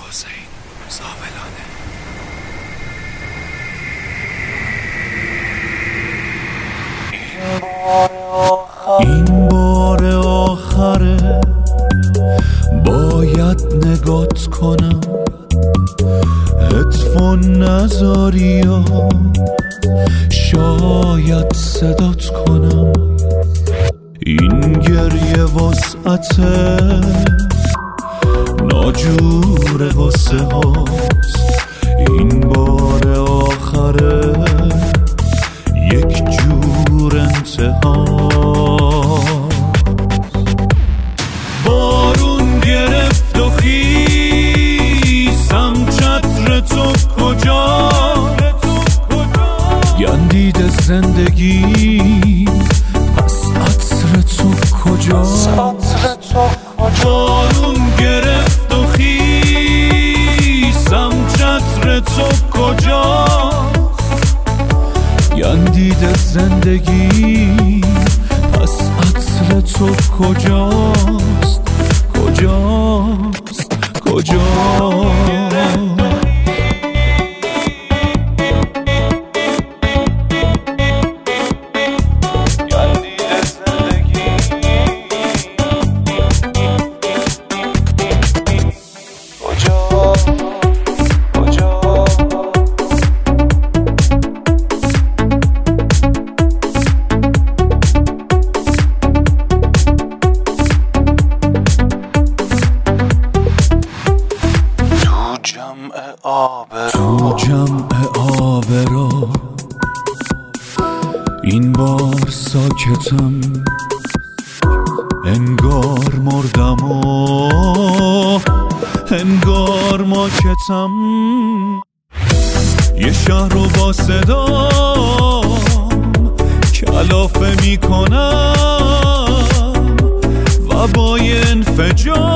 حسین زاولانه. این بار آخره، باید نگات کنم، هدفون نذاری یا شاید صدات کنم. این گریه وسعته، ناجور غصه هاست. این بار آخره، یک جور انتهاست. بارون گرفت و خیسم، چتر تو کجا؟ گندید زندگی، پس عطر تو کجا؟ بارون گرفت و خیسم، چتر تو کجا؟ گندید زندگی، پس عطر تو کجاست؟ کجاست؟ کجاست؟ تو جمع آبرا این بار ساکتم، انگار مردم و انگار ماکتم. یه شهر رو با صدام کلافه میکنم، وبای انفجار